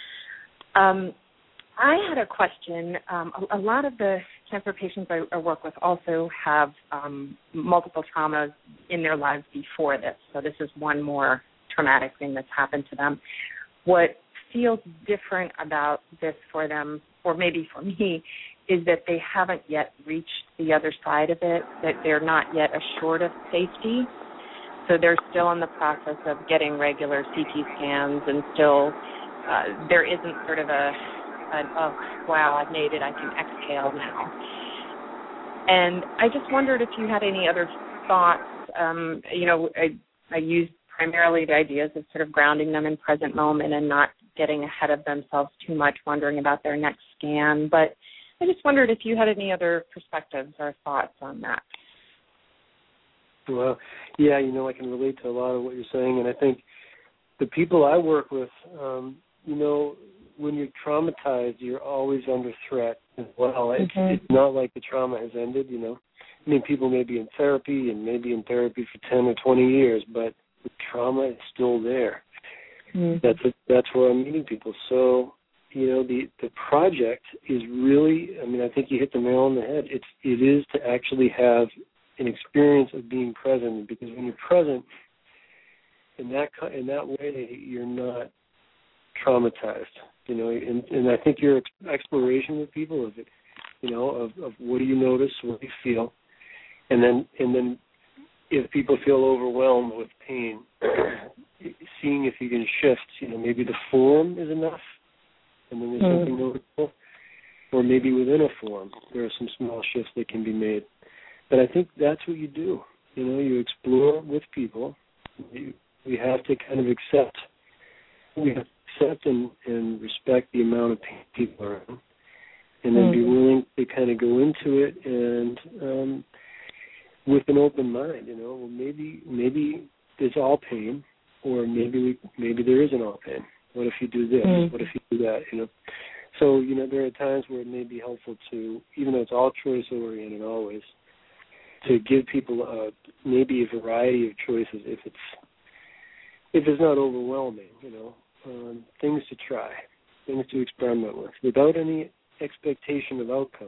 I had a question. A lot of the cancer patients I work with also have multiple traumas in their lives before this. So this is one more traumatic thing that's happened to them. What feels different about this for them, or maybe for me, is that they haven't yet reached the other side of it, that they're not yet assured of safety. So they're still in the process of getting regular CT scans, and still there isn't sort of oh, wow, I've made it, I can exhale now. And I just wondered if you had any other thoughts. I used primarily the ideas of sort of grounding them in present moment and not getting ahead of themselves too much, wondering about their next scan. But I just wondered if you had any other perspectives or thoughts on that. Well, yeah, I can relate to a lot of what you're saying, and I think the people I work with, when you're traumatized, you're always under threat as well. It's not like the trauma has ended, people may be in therapy and maybe in therapy for 10 or 20 years, but the trauma is still there. Mm-hmm. That's where I'm meeting people. So, the project is really, I think you hit the nail on the head. It is to actually have an experience of being present, because when you're present in that way, you're not traumatized. And I think your exploration with people of it, of what do you notice, what do you feel, and then if people feel overwhelmed with pain, seeing if you can shift, maybe the form is enough, and then there's something noticeable, or maybe within a form there are some small shifts that can be made. But I think that's what you do. You explore with people. We have to kind of accept. We have to accept and respect the amount of pain people are in, and then be willing to kind of go into it and with an open mind. Well, maybe there's all pain, or maybe there isn't all pain. What if you do this? What if you do that? So there are times where it may be helpful to, even though it's all choice oriented always, to give people maybe a variety of choices if it's not overwhelming, things to try, things to experiment with, without any expectation of outcome,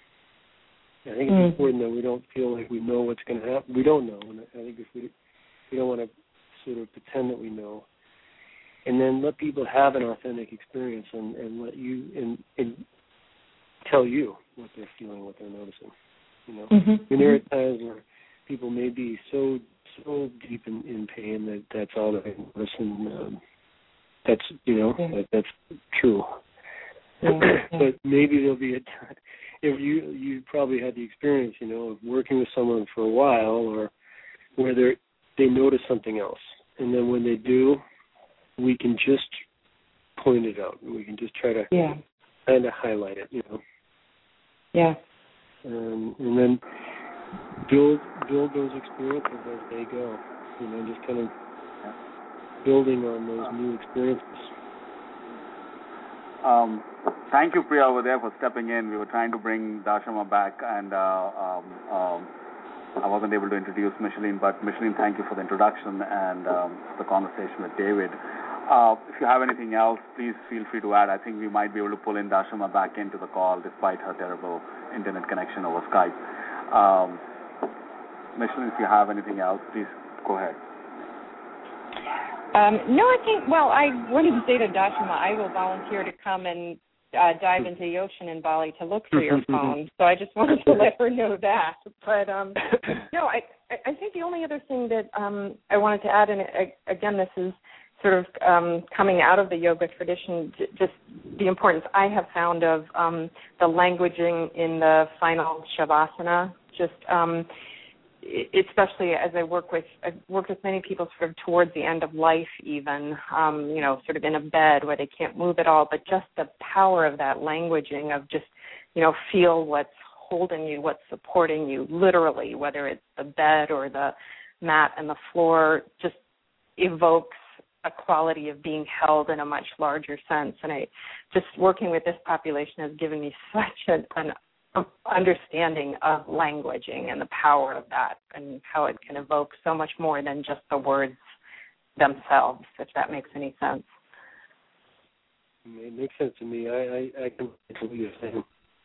I think it's important that we don't feel like we know what's going to happen. We don't know, and I think if we don't want to sort of pretend that we know, and then let people have an authentic experience and let you and tell you what they're feeling, what they're noticing. You know, Mm-hmm. there are times where people may be so deep in pain that that's all they notice, and that's that's true. But maybe there'll be a time, if you probably had the experience, of working with someone for a while, or where they notice something else, and then when they do, we can just point it out. We can just try to kind of highlight it, Yeah. And then build those experiences as they go, just kind of building on those new experiences. Thank you, Priya, over there for stepping in. We were trying to bring Dashama back, and I wasn't able to introduce Micheline, but Micheline, thank you for the introduction and the conversation with David. If you have anything else, please feel free to add. I think we might be able to pull in Dashama back into the call despite her terrible internet connection over Skype. Micheline, if you have anything else, please go ahead. No, I wanted to say to Dashama, I will volunteer to come and dive into the ocean in Bali to look for your phone. So I just wanted to let her know that. But no, I think the only other thing that I wanted to add, and again, this is sort of coming out of the yoga tradition, just the importance I have found of the languaging in the final Shavasana, especially as I've worked with many people sort of towards the end of life even, sort of in a bed where they can't move at all, but just the power of that languaging of just, feel what's holding you, what's supporting you, literally, whether it's the bed or the mat and the floor, just evokes a quality of being held in a much larger sense. And just working with this population has given me such an understanding of languaging and the power of that and how it can evoke so much more than just the words themselves, if that makes any sense. It makes sense to me. I can believe you're saying.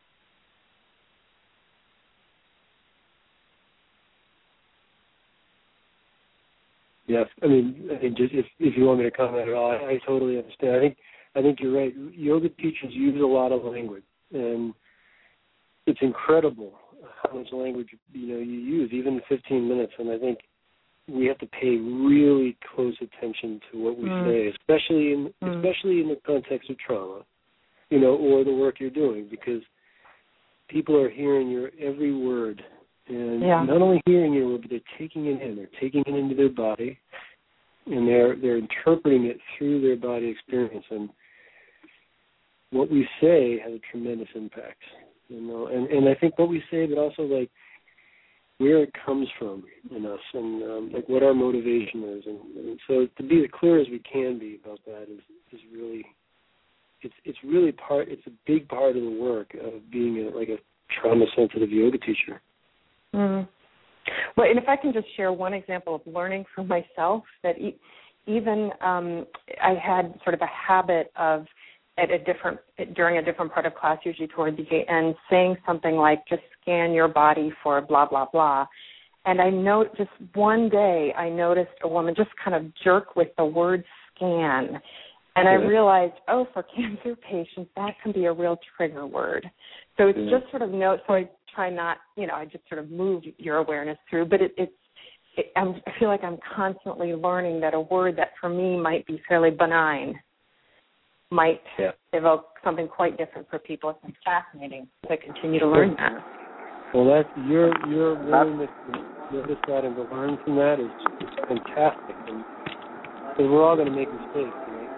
Yes, just if you want me to comment at all, I totally understand. I think you're right. Yoga teachers use a lot of language, and it's incredible how much language you use, even 15 minutes. And I think we have to pay really close attention to what we say, especially in the context of trauma, or the work you're doing, because people are hearing your every word. And not only hearing your word, but they're taking it in. They're taking it into their body, and they're interpreting it through their body experience. And what we say has a tremendous impact, And I think what we say, but also like where it comes from in us, and like what our motivation is. And so to be as clear as we can be about that is really, it's really it's a big part of the work of being a trauma-sensitive yoga teacher. Mm. Well, and if I can just share one example of learning from myself, that even I had sort of a habit of during a different part of class, usually toward the end, saying something like, just scan your body for blah, blah, blah. And just one day I noticed a woman just kind of jerk with the word scan. And I realized, for cancer patients, that can be a real trigger word. So it's just sort of so I try not, I just sort of move your awareness through. But I feel like I'm constantly learning that a word that for me might be fairly benign might evoke something quite different for people. It's fascinating to continue to learn that. Well, that's your willingness to notice that and to learn from that is fantastic. And because we're all going to make mistakes, right?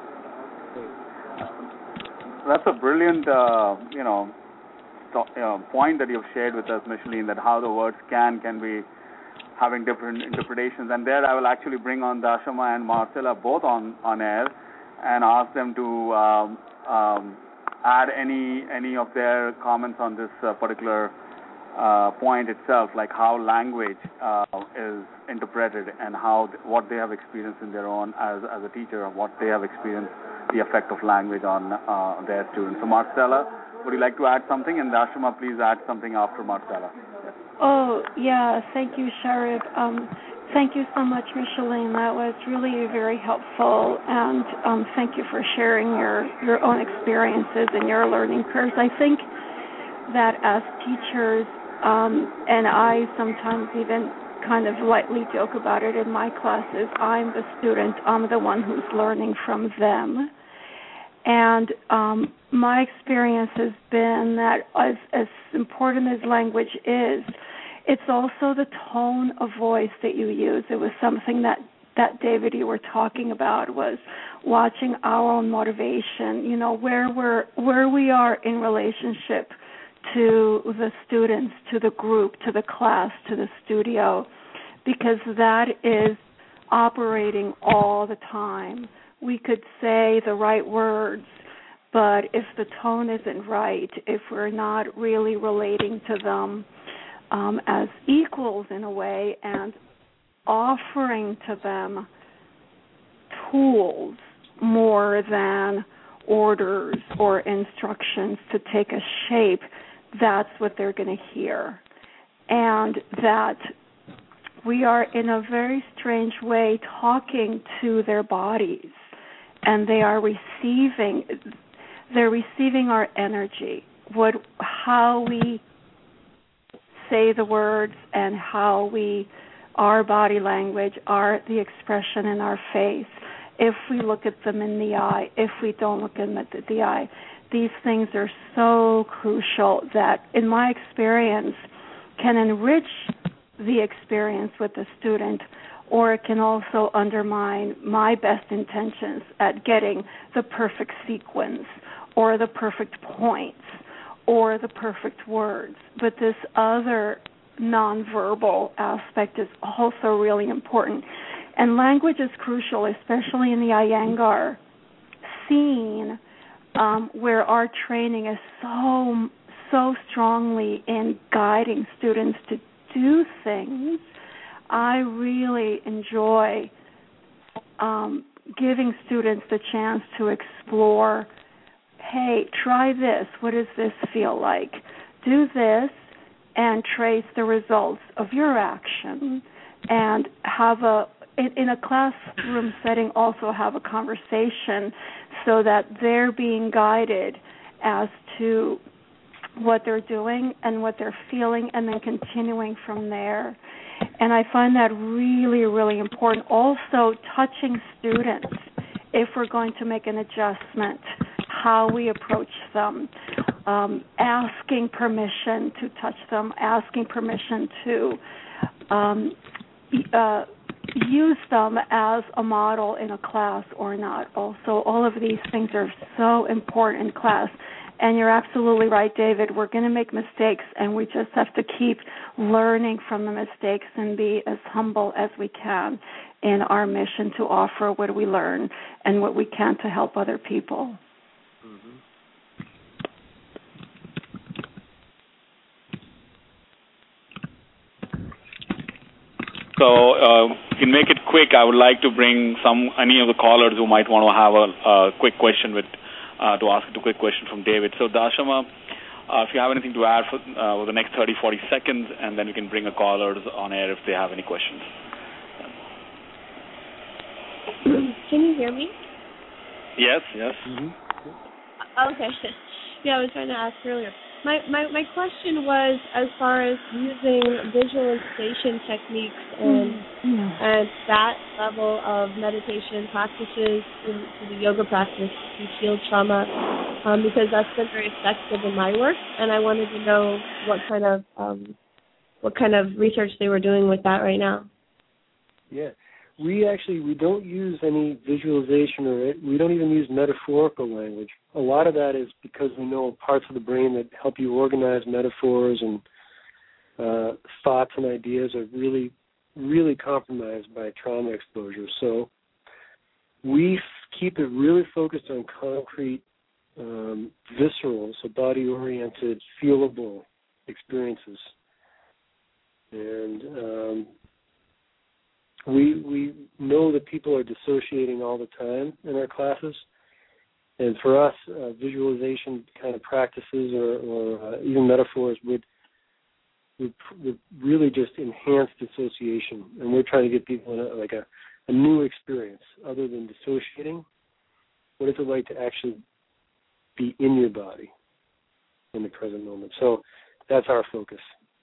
That's a brilliant, point that you've shared with us, Micheline, that how the word can be having different interpretations. And there I will actually bring on Dashama and Marcella both on air and ask them to add any of their comments on this particular point itself, like how language is interpreted and what they have experienced in their own as a teacher, what they have experienced, the effect of language on their students. So Marcella, would you like to add something? And Dashama, please add something after Marcella. Oh, yeah. Thank you, Sharif. Thank you so much, Micheline. That was really very helpful. And thank you for sharing your own experiences and your learning curves. I think that as teachers, and I sometimes even kind of lightly joke about it in my classes, I'm the student, I'm the one who's learning from them. And my experience has been that as important as language is, it's also the tone of voice that you use. It was something that David, you were talking about, was watching our own motivation, where we are in relationship to the students, to the group, to the class, to the studio, because that is operating all the time. We could say the right words, but if the tone isn't right, if we're not really relating to them as equals in a way and offering to them tools more than orders or instructions to take a shape, that's what they're going to hear. And that we are in a very strange way talking to their bodies, and they're receiving our energy, how we say the words and how our body language, the expression in our face, if we look at them in the eye, if we don't look at them in the eye. These things are so crucial that, in my experience, can enrich the experience with the student, or it can also undermine my best intentions at getting the perfect sequence or the perfect points or the perfect words. But this other nonverbal aspect is also really important. And language is crucial, especially in the Iyengar scene, where our training is so strongly in guiding students to do things. I really enjoy giving students the chance to explore, hey, try this. What does this feel like? Do this and trace the results of your action, and in a classroom setting, also have a conversation so that they're being guided as to what they're doing and what they're feeling, and then continuing from there. And I find that really, really important. Also, touching students, if we're going to make an adjustment, how we approach them, asking permission to touch them, asking permission to use them as a model in a class or not. Also, all of these things are so important in class. And you're absolutely right, David. We're going to make mistakes, and we just have to keep learning from the mistakes and be as humble as we can in our mission to offer what we learn and what we can to help other people. Mm-hmm. So, to make it quick, I would like to bring any of the callers who might want to have a quick question to ask a quick question from David. So, Dashama, if you have anything to add for the next 30, 40 seconds, and then we can bring the callers on air if they have any questions. Can you hear me? Yes. Mm-hmm. Okay. Yeah, I was trying to ask earlier. My question was as far as using visualization techniques and that level of meditation practices in the yoga practice to heal trauma, because that's been very effective in my work, and I wanted to know what kind of research they were doing with that right now. Yeah. We don't use any visualization, or we don't even use metaphorical language. A lot of that is because we know parts of the brain that help you organize metaphors and thoughts and ideas are really, really compromised by trauma exposure. So we keep it really focused on concrete, visceral, so body-oriented, feelable experiences. And we know that people are dissociating all the time in our classes, and for us, visualization kind of practices or even metaphors would really just enhance dissociation. And we're trying to get people in a new experience other than dissociating. What is it like to actually be in your body? in the present moment. So that's our focus.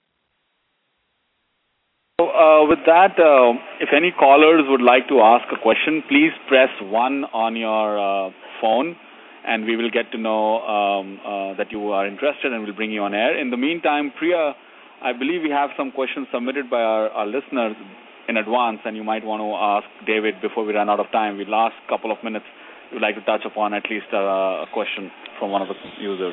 So with that, if any callers would like to ask a question, please press 1 on your phone, and we will get to know that you are interested, and we'll bring you on air. In the meantime, Priya, I believe we have some questions submitted by our listeners in advance, and you might want to ask David before we run out of time. The last couple of minutes, we'd like to touch upon at least a question from one of the users.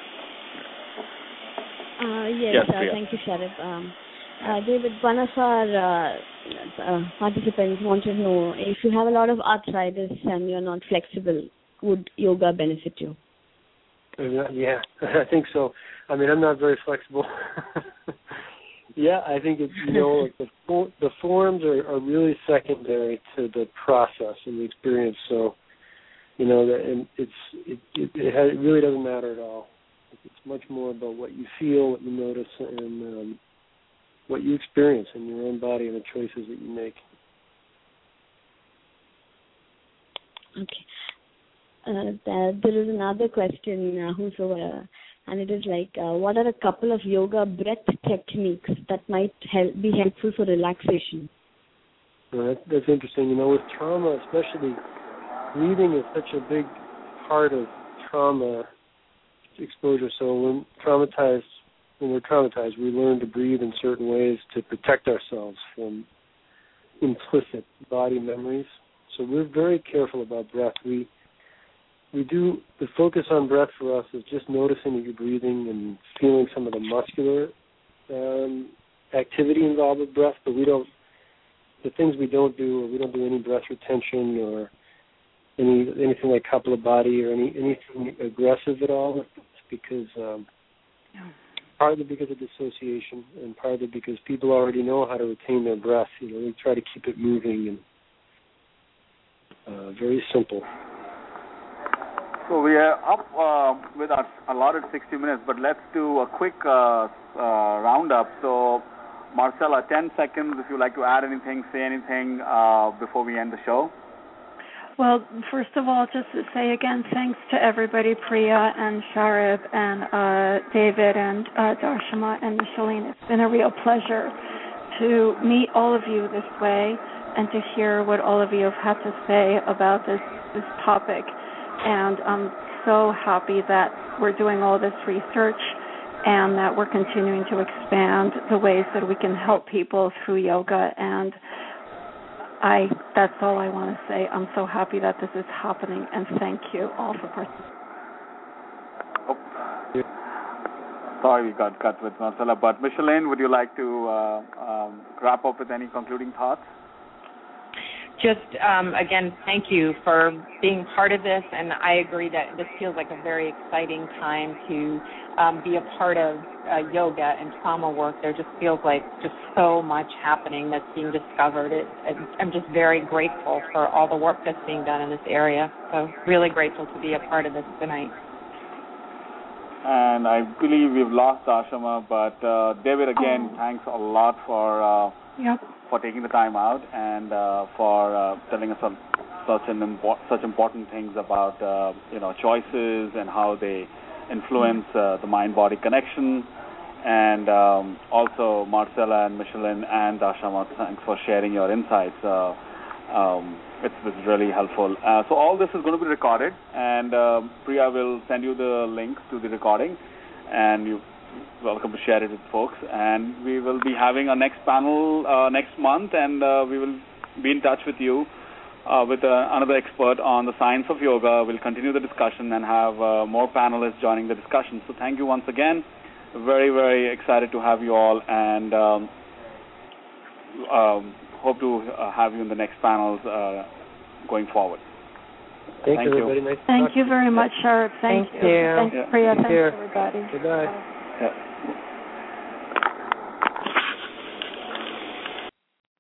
Yes, thank you, Sharif. David, one of our participants wanted to know, if you have a lot of arthritis and you're not flexible, would yoga benefit you? Yeah, I think so. I mean, I'm not very flexible. Yeah, I think it's, the forms are really secondary to the process and the experience. So, and it really doesn't matter at all. It's much more about what you feel, what you notice, and what you experience in your own body and the choices that you make. Okay. There is another question, and it is like, what are a couple of yoga breath techniques that might be helpful for relaxation? Well, that's interesting. With trauma, especially, breathing is such a big part of trauma exposure. So when we're traumatized, we learn to breathe in certain ways to protect ourselves from implicit body memories. So we're very careful about breath. We do, the focus on breath for us is just noticing that you're breathing and feeling some of the muscular activity involved with breath, but the things we don't do any breath retention or anything like Kapalabhati or anything aggressive at all. It's because partly because of dissociation, and partly because people already know how to retain their breath. They try to keep it moving and very simple. So we are up with our allotted 60 minutes, but let's do a quick roundup. So, Marcella, 10 seconds if you'd like to add anything, say anything before we end the show. Well, first of all, just to say again, thanks to everybody, Priya and Sharif and David and Darshana and Micheline. It's been a real pleasure to meet all of you this way and to hear what all of you have had to say about this topic. And I'm so happy that we're doing all this research and that we're continuing to expand the ways that we can help people through yoga. And that's all I want to say. I'm so happy that this is happening, and thank you all for participating. Sorry, we got cut with Marcella, but Micheline, would you like to wrap up with any concluding thoughts? Just, again, thank you for being part of this, and I agree that this feels like a very exciting time to be a part of yoga and trauma work. There just feels like just so much happening that's being discovered. I'm just very grateful for all the work that's being done in this area, so really grateful to be a part of this tonight. And I believe we've lost Ashama, but David, again, thanks a lot for taking the time out and for telling us such important things about choices and how they influence the mind-body connection. And also Marcella and Micheline and Ashama, thanks for sharing your insights. It's really helpful. So all this is going to be recorded, and Priya will send you the link to the recording, and you're welcome to share it with folks. And we will be having our next panel next month, and we will be in touch with you with another expert on the science of yoga. We'll continue the discussion and have more panelists joining the discussion. So thank you once again. Very, very excited to have you all, and hope to have you in the next panels going forward. Thank you, everybody. Nice to Thank you very much, Sharif. Thank you. Thanks, Priya. Thanks, everybody. Goodbye. Yeah.